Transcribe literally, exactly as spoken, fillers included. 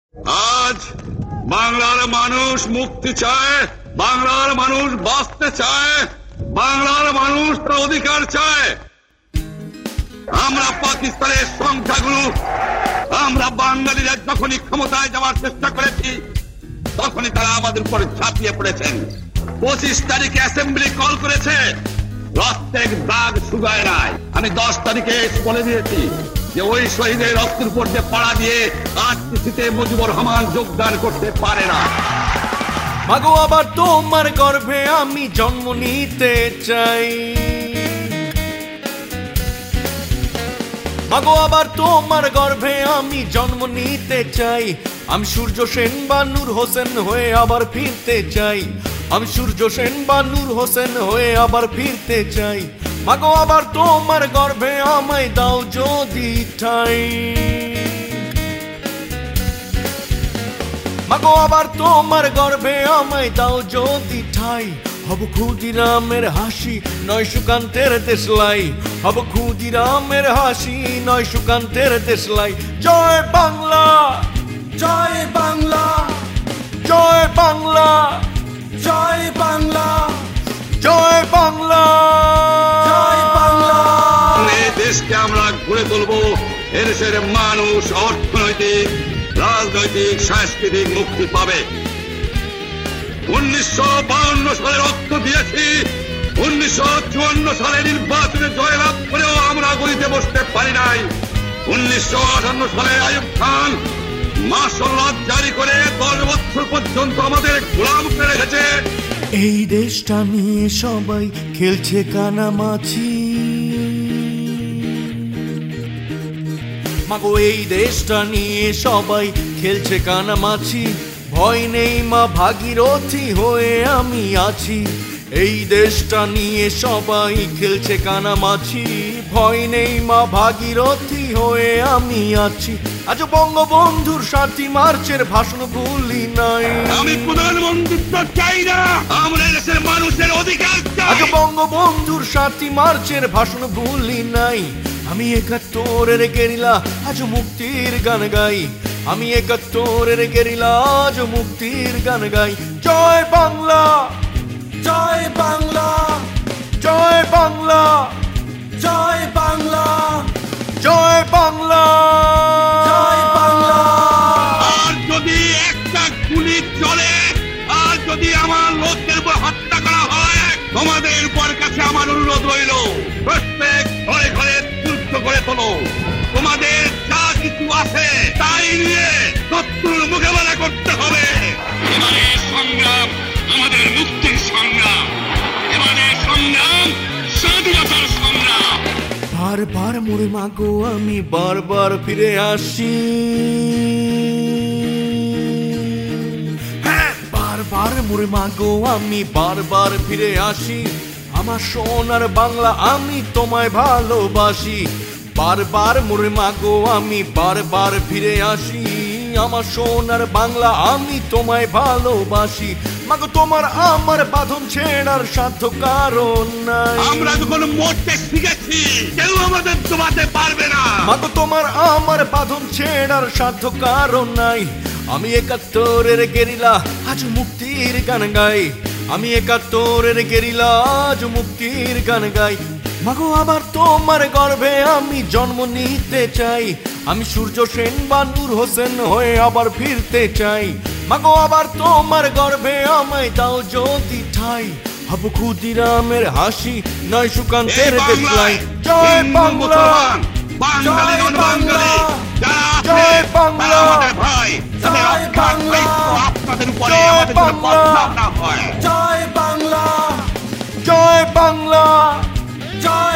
আজ বাংলার মানুষ মুক্তি চায়, বাংলার মানুষ বাঁচতে চায়, বাংলার মানুষ তার অধিকার চায়। আমরা পাকিস্তানের সংখ্যাগুরু, আমরা বাঙালিরা যখনই ক্ষমতায় যাওয়ার চেষ্টা করেছি তখনই তারা আমাদের উপরে ঝাঁপিয়ে পড়েছেন। পঁচিশ তারিখে অ্যাসেম্বলি কল করেছে, রক্তের দাগ শুকায় নাই। আমি দশ তারিখে বলে দিয়েছি যে ওই শহীদের রক্তের উপর যে পাড়া দিয়ে আজকে মুজিবুর রহমান যোগদান করতে পারে না। মাগো আবার তোমার গর্ভে আমি জন্ম নিতে চাই, মাগো আবার তোমার গর্ভে আমি জন্ম নিতে চাই। আমি সূর্য সেন বা নূর হোসেন হয়ে আবার ফিরতে চাই, আমি সূর্য সেন বা নূর হোসেন হয়ে আবার ফিরতে চাই। মাগো আবার তোমার গর্ভে আমায় দাও যদি ঠাই, মাগো আবার তোমার গর্ভে আমায় দাও যদি ঠাই। হব ক্ষুদিরামের হাসি নয় সুকান্তের দেশলাই, হব ক্ষুদিরামের হাসি নয় সুকান্তের দেশলাই। জয় বাংলা, জয় বাংলা, জয় বাংলা, জয় বাংলা, জয় বাংলা, জয় বাংলা। এই দেশকে আমরা গড়ে তুলবো, এদেশের মানুষ অর্থনৈতিক, রাজনৈতিক, সাংস্কৃতিক মুক্তি পাবে। উনিশশো বাউন্ন সালে রক্ত দিয়েছি, উনিশশো চুয়ান্ন সালে নির্বাচনে জয়লাভ করেও আমরা গদিতে বসতে পারি নাই। উনিশশো আটান্ন সালে আইয়ুব খান মার্শাল ল জারি করে দশ বছর পর্যন্ত আমাদের গোলাম করে রেখেছে। এই দেশটা নিয়ে সবাই খেলছে কানামাছি, মাগো এই দেশটা নিয়ে সবাই খেলছে কানামাছি। ভয় নেই মা ভাগীরথী হয়ে আমি আছি, এই দেশটা নিয়ে সবাই খেলছে কানামাছি। ভয় নেই মা ভাগীরথী হয়ে আমি আছি। আজ বঙ্গবন্ধুর সাতই মার্চের ভাষণ ভুলি নাই, আমি প্রধানমন্ত্রিত্ব চাই না, আমরা দেশের মানুষের অধিকার চাই। আজ বঙ্গবন্ধুর সাতই মার্চের ভাষণ ভুলি নাই। আমি একাত্তরের গেরিলা আজ মুক্তির গান গাই, আমি একাত্তরের গেরিলা আজ মুক্তির গান গাই। জয় বাংলা, জয় বাংলা, জয় বাংলা, জয় বাংলা, জয় বাংলা, জয় বাংলা। আর যদি একটা গুলি চলে, আর যদি আমার লোকদের উপর হত্যা করা হয়, তোমাদের উপর কাছে আমার অনুরোধ রইল, প্রত্যেক ঘরে ঘরে যুদ্ধ করে তোলো। তোমাদের যা কিছু আছে তাই নিয়ে শত্রুর মোকাবেলা করতে হবে। এবারের সংগ্রাম আমাদের মুক্তির সংগ্রাম, এবারের সংগ্রাম স্বাধীনতার সংগ্রাম। বারবার মোরে মাগো আমি বারবার ফিরে আসি, বারবার মোরে মাগো আমি বারবার ফিরে আসি। আমার সোনার বাংলা আমি তোমায় ভালোবাসি, বারবার মোরে মাগো আমি বারবার ফিরে আসি। আমার সোনার বাংলা আমি তোমায় ভালোবাসি। মাগো তোমার আমার বাঁধন ছেড়ার সাধ্য কারণ নাই, আমরা যখন মরতে শিখেছি কেউ আমাদের দমাতে পারবে না। মাগো তোমার আমার বাঁধন ছেড়ার সাধ্য কারণ নাই। আমি একাত্তরের গেরিলা আজ মুক্তির গান গাই, আমি একাত্তরের গেরিলা আজ মুক্তির গান গাই। মাগো আবার তোমার গর্ভে আমি জন্ম নিতে চাই, আমি সূর্য সেন বা নূর হোসেন হয়ে আবার ফিরতে চাই। মাগো আবার তোমার গর্ভে আমায় দাও যদি ঠাই, হব ক্ষুদিরামের হাসি নয় সুকান্তের দেশলাই। জয় বাংলা, বাঙালি নন বাঙালি জয় বাংলা, ভাই, জয় বাংলা, আপনাদের উপরে জয় আমাদের কোনো বাংলা, বদনাম না হয়। জয় বাংলা, জয় বাংলা, জয়